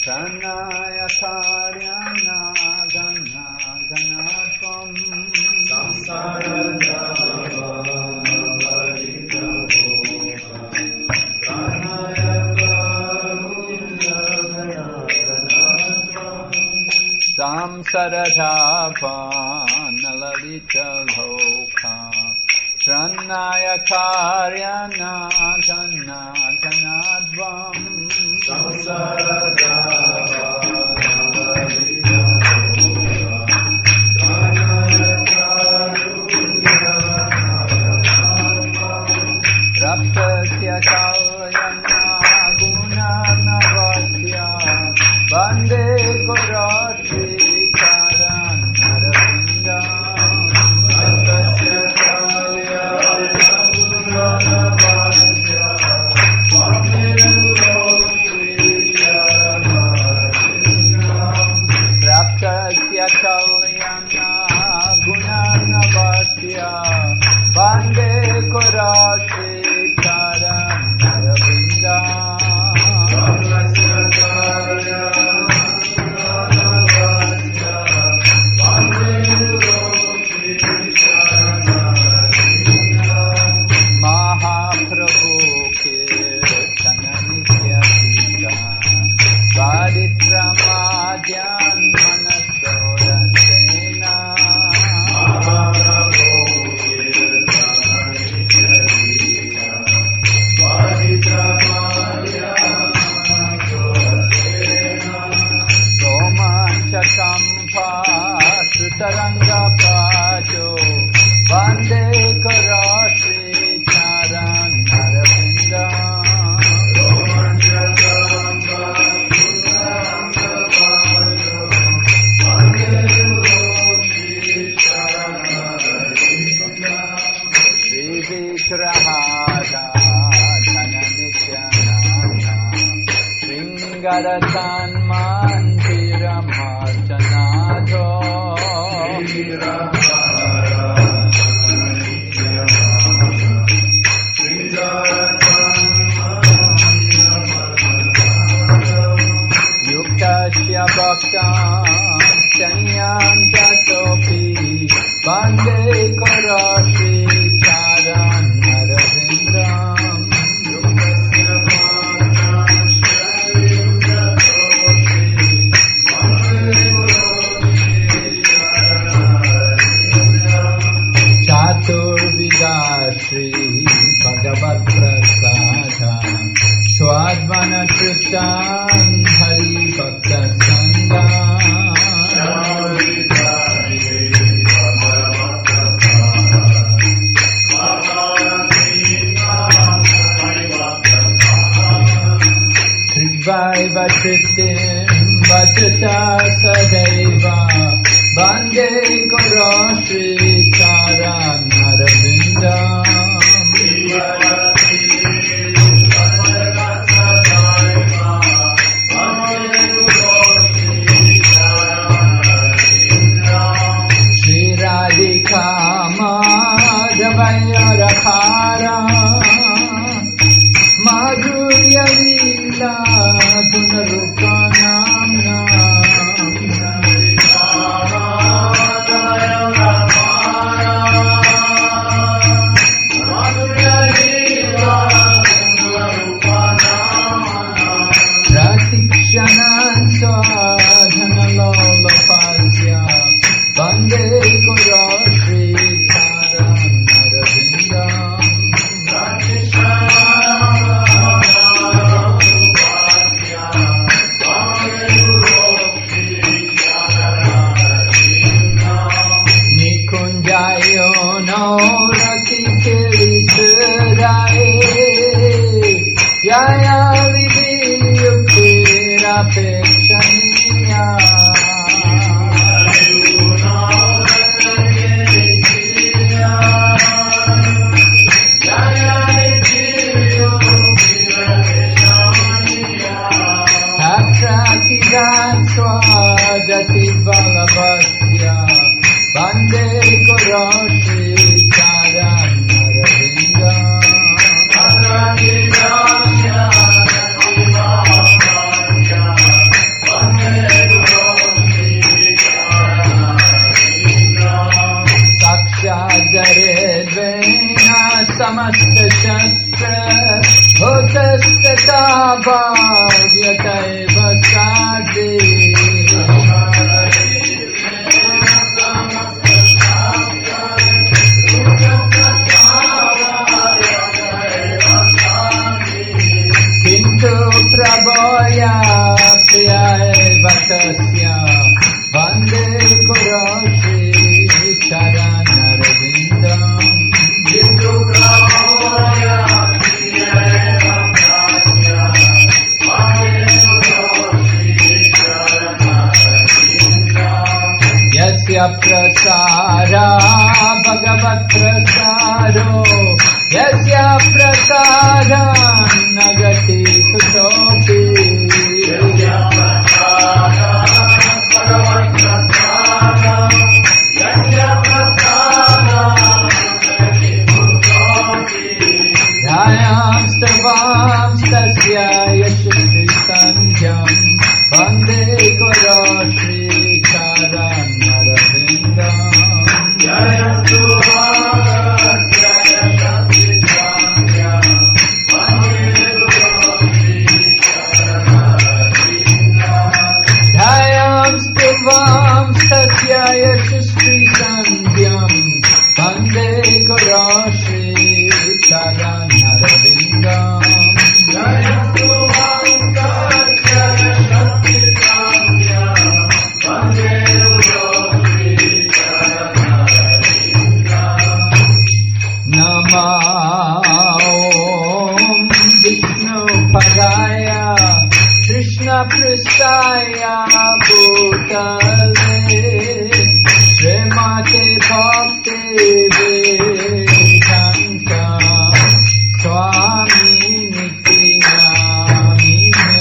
Pranaya Karyana Gana Ganatvam Samsara Java Pranaya Karunya Ganatvam Samsaradhava Nalalita Loka Pranaya Karyana Gana Ganatvam Samsaradhava Raptasya Kalyana Gunanavasya Bande Gurashri Karan Naravindam Raptasya Kalyana Gunanavasya Bande Gurashri Karan Naravindam Raptasya Kalyana Gunanavasya Bande Gurashri Karan Naravindam Raptasya Kalyana Gunanavasya Bande Gurashri Karan Naravindam Mahaprabhu Kirtana Nitya Sita Varitramadyan Manasodasena Mahaprabhu Kirtana Nitya Sita Varitramadyan Manasodasena Romanchakampa Sutaranga Pajo Vande Karashri Charan Naravindam Vivikrahara Dhananityanana Sringaratan Mantiramharjanadho Yuktasya Bhaktam Chanyam Jatopi Bande Karashri Charan Naravindam Chaturvida Shri Bhagavat Prasada Swadvana Trishtan Hari Bhakta Sangam Trivaiva Tritim Vachata Sadaiva Bande Gurashri Charan Naravindam Shri Radhika Madhavaya Rakhara Madhurya Leela Gunarupanamna Pratikshanan Sadhana Lolapasya Bande Gurashri Charan Naravindam Nikunjayo no Rati Kiri Sudai Yaya Vidhi Yukira Pekshaniya Hatrakidan Swadati Balabhasya Bande Gurashri Charan Naravindam Yasya prasara bhagavat prasaro Yasya prasara nagati kutopi Yasya prasada bhagavat prasada Yasya prasada nagati kutopi Dhyam stavam stasya yashasri sanjam Bande Guru Shri Charan Arvindam Jayastu Bhagasya Yashasri Sanjam Vande Guru Shri Charanarvindam Dhyam stavam stasya yashasri sanjam Bande Guru Shri Charan Arvindam Jayastu Bhagasya Yashasri Sanjam Vande Guru Shri Charanarvindam Nama Om Vishnu Padaya Krishna Pristaya Bhutale Srimate Bhakti Vedanta Swami Niti Namine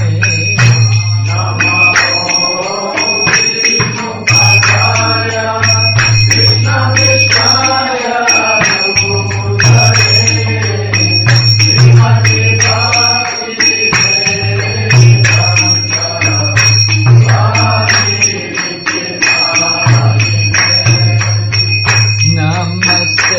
Namo Vishnu Padaya Krishna Krishnaya Bhutale Srimati Bhakti Vedanta Swami Nityanamine Namaste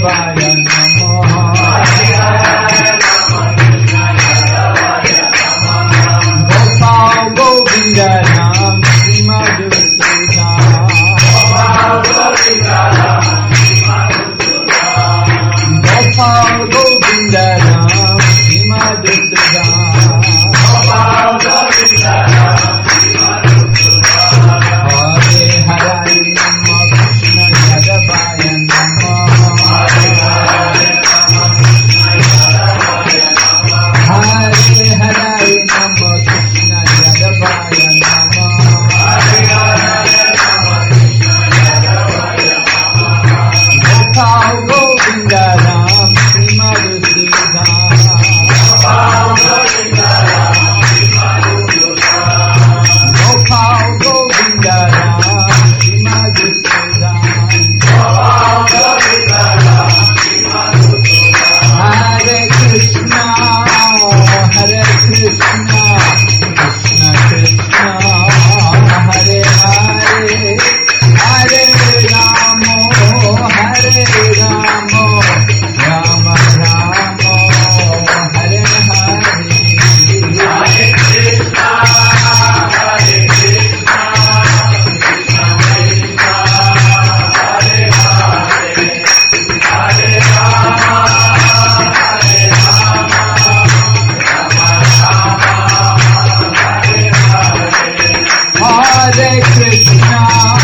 Yadavaya Namo Gopal Govinda Nam Shri Madhusudan Gopal Govinda Nam Shri Madhusudan Hare Hare Namo Krishna Yadavaya Namo Hare Hare Namo Krishna Yadavaya Namo Gopal Govinda Ram Shri Madhusudan Gopal Govinda Ram Shri Madhusudan Hare Krishna Krishna Krishna Hare Hare Hare Ramo Rama Rama Hare Hare Krishna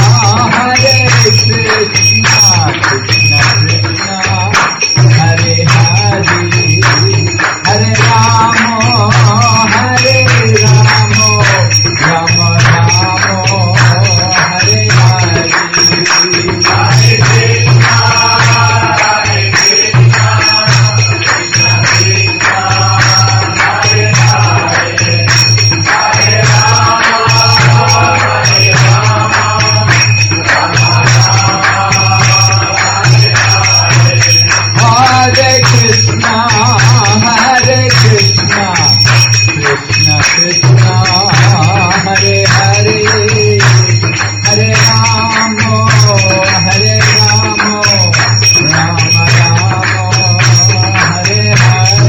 Krishna Krishna Hare Hare Hare Ramo Rama Hare Hare Hare Krishna Krishna Krishna Hare Hare Hare Ramo Rama Hare Hare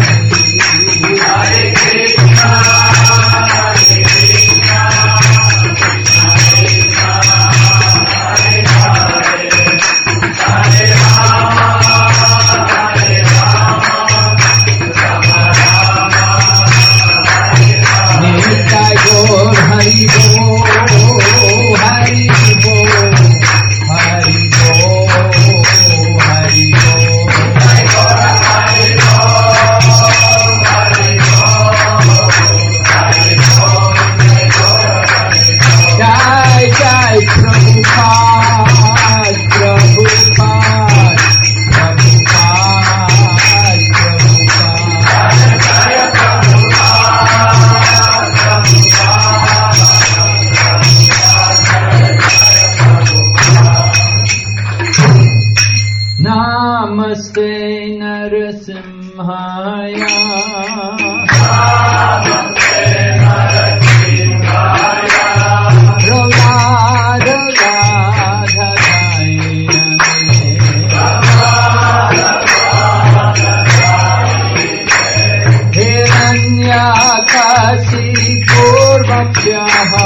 Nitai Gaur Hari Bo Hari Bo Hari Bo Hari Bo Jai Jai Prabhupada Prabhupada Namaste Narasimhaya Hiranyakasi Purvakshyaha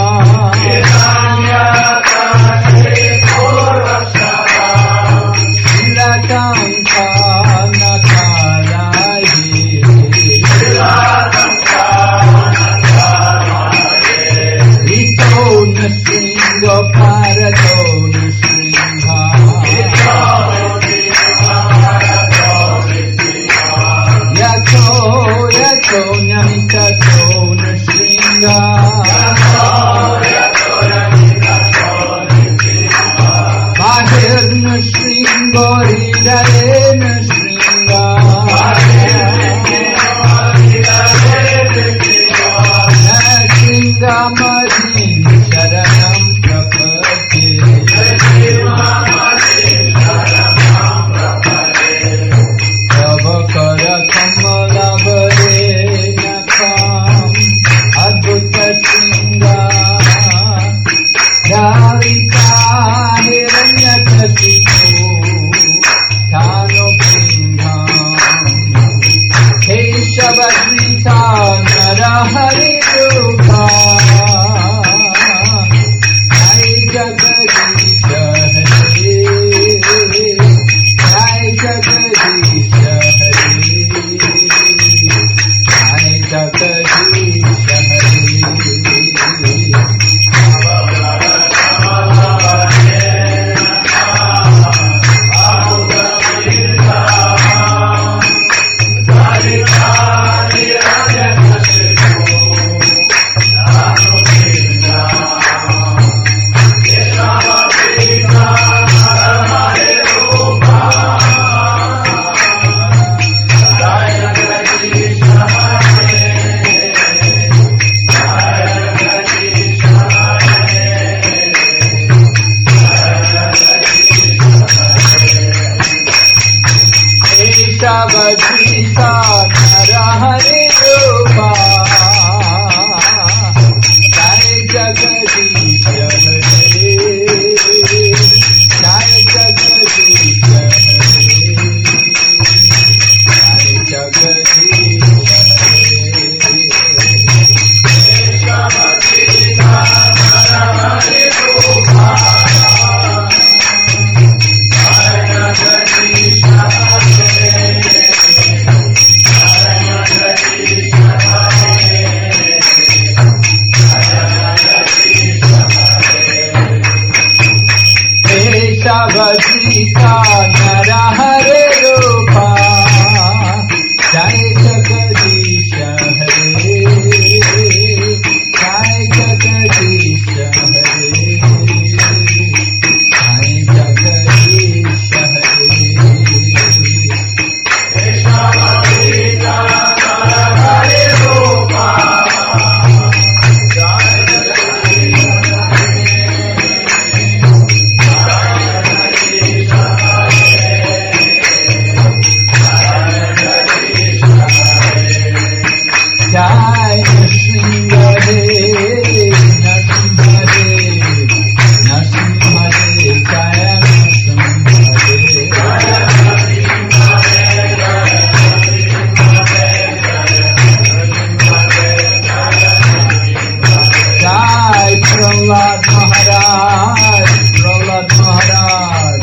Shilakanta Nakalaye Ito Nasringa Parato Nasringa Yato Nyamitato Nasringa Bahir Nasringa Hridaye Nasringa Nasringa Madhin Sharanam Prapati Prabhakara Kamala Bade Nakam Adbhuta Sringa Dalika Hiranyakasipu Thano Vajrita Narahari Rupa Jai Jagadisha Hare Jai Jagadisha Hare Jai Jagadisha Vajrita Narahari Rupa Jai Jagadisha Hare Jai Jagadisha Hare Jai Jagadisha Hare Vajrita Narahari Rupa Jai Jagadisha Vajrita Narahari Rupa Jai Jagadisha Hare Jai Jagadisha Hare Jai Jagadisha Hare Vajrita Narahari Rupa Jai Nrsimha Nrsimha Jaya Jai Prahlad Maharaj Jaya Prahlad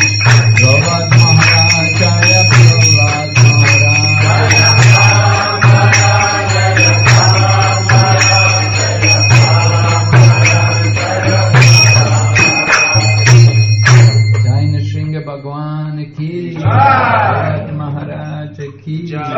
Maharaj ki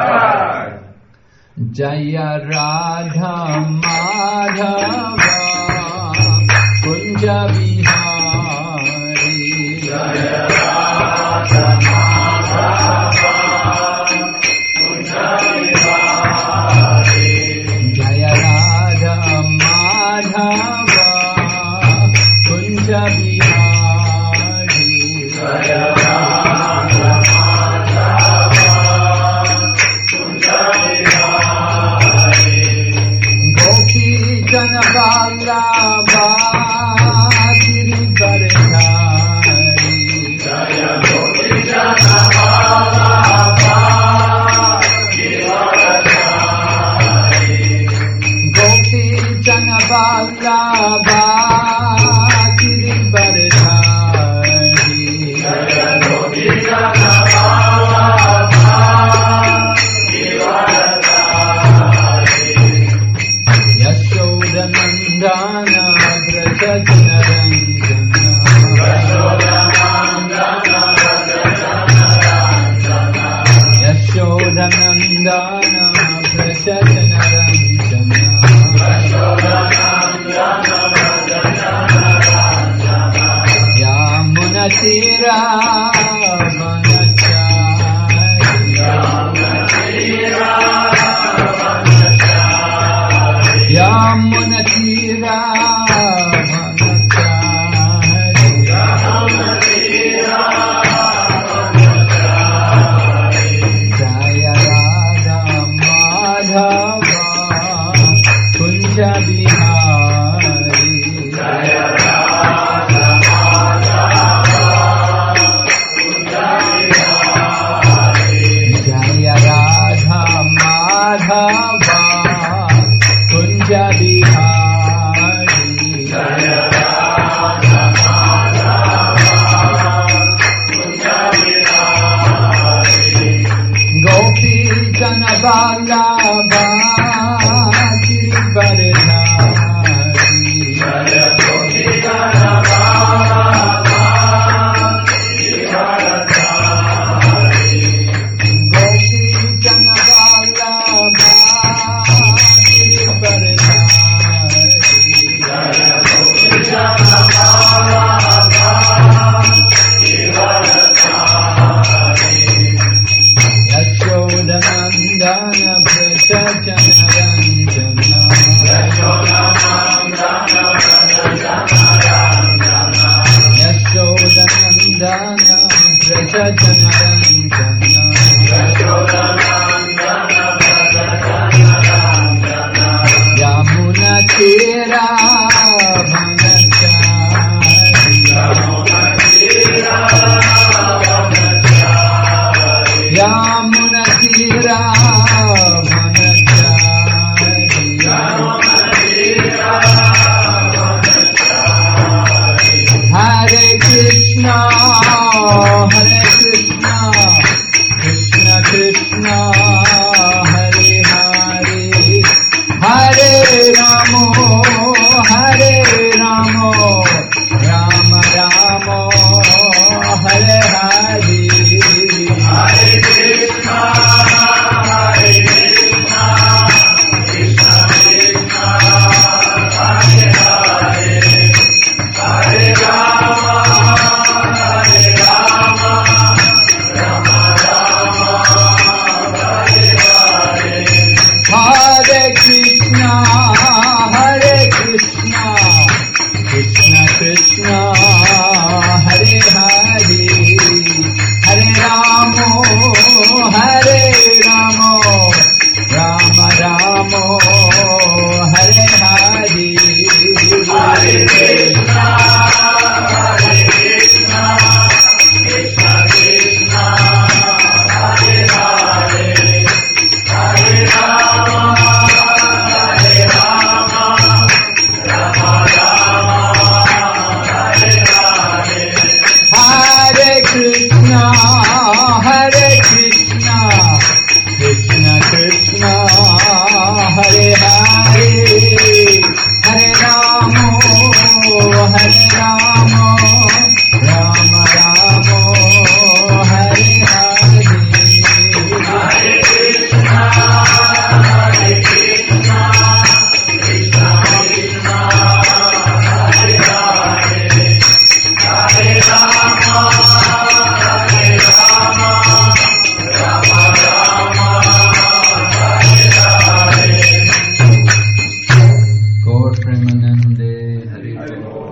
Jaya Radha Madhava Kunja Bihari Jaya Radha Madhava Kunja Bihari Jaya Radha Madhava Kunja Bihari Jaya Vallabha Girivaradhari Jaya Gopi Jana Vallabha Girivaradhari Gopi Jana Vallabha Girivaradhari Jaya Gopi Jana Vallabha Girivaradhari Yashodanandana Vrajajana Ranjana Yashodanandana Vrajajana Ranjana Yamunatira Yamunatira Jaya Radha Madhava Kunja Bihari Jaya Radha Madhava Kunja Bihari Vallabha Girivardhari Jaya Gopi Gana Vallabha Girivardhari Gopi Jana Vallabha Girivardhari Jaya Gopi Gana Vallabha Girivardhari Yashodanandana Braja Jana Ranjana Yashodanandana Braja Jana Yashodanandana Braja Jana Ranjana Yashodanandana Braja Jana Yamuna Tira Bhanachari Yamuna Tira Yamuna Tira Bhanachari Hare Krishna Krishna Krishna Hare Hare Hare Ramo Rama Rama Hare Hare Hare Krishna Krishna Krishna Hare Hare Hare Rama Rama Rama Hare Hare Hare Krishna Krishna Krishna Hare Hare Hare Ramo Rama Rama Hare Hare Hare Krishna Krishna Krishna Hare Hare Hare Rama Rama Rama Hare Hare Hare Krishna Krishna Krishna Hare Hare Hare Ramo Rama Rama Hare Hare Hare Krishna Krishna Krishna Hare Hare Hare Rama Rama Rama Hare Hare Gaur Premanande Hari Bol.